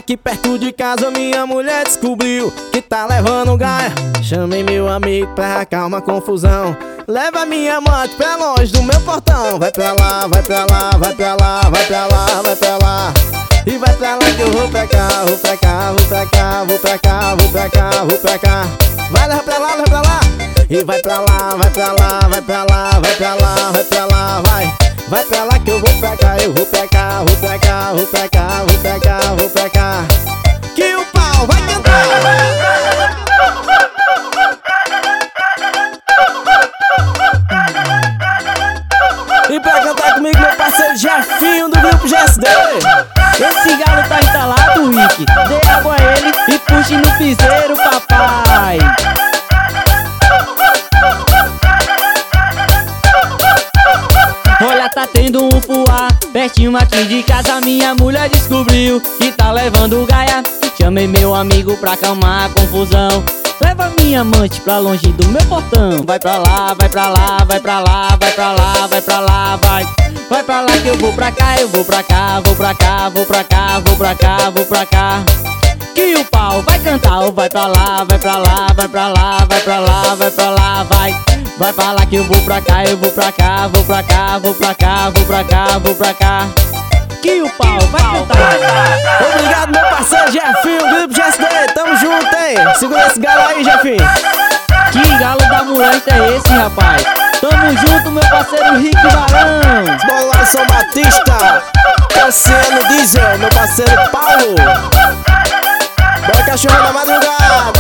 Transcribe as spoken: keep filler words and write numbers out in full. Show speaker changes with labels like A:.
A: Aqui perto de casa minha mulher descobriu que tá levando gaia. Chamei meu amigo pra acalmar a confusão. Leva minha amante pra longe do meu portão. Vai pra lá, vai pra lá, vai pra lá, vai pra lá, vai pra lá. E vai pra lá que eu vou pra cá, vou pra cá, vou pra cá, vou pra cá, vou pra cá, vou pra cá. Vai, leva pra lá, leva pra lá. E vai pra lá, vai pra lá, vai pra lá, vai pra lá, vai pra lá, vai. Vai pra lá que eu vou pra cá, eu vou pra cá, vou pra cá, vou pra cá, vou pra cá, vou pra cá. Que o pau vai cantar. E pra cantar comigo meu parceiro Jefinho do grupo G S D.
B: Esse galo tá instalado, Rick. Dê água a ele e puxe no piseiro, papai. Olha, tá tendo um fuá pertinho aqui de casa. Minha mulher descobriu que tá levando gaia. Chamei meu amigo pra acalmar a confusão. Leva minha amante pra longe do meu portão. Vai pra lá, vai pra lá, vai pra lá, vai pra lá, vai pra lá, vai. Vai pra lá que eu vou pra cá, eu vou pra cá, vou pra cá, vou pra cá, vou pra cá, vou pra cá. Que o pau vai cantar, ou vai pra lá, vai pra lá, vai pra lá, vai pra lá, vai pra lá, vai. Vai pra lá que eu vou pra cá, eu vou pra cá, vou pra cá, vou pra cá, vou pra cá, vou pra cá. Que o pau vai cantar.
A: Obrigado meu parceiro Jefinho, grupo G S D, tamo junto, hein? Segura esse galo aí, Jefinho.
B: Que galo da molesta é esse, rapaz? Tamo junto, meu parceiro Rick Barão.
A: Bora lá, São Batista, Cassiano Diesel, meu parceiro Paulo. Bora, cachorro da madrugada.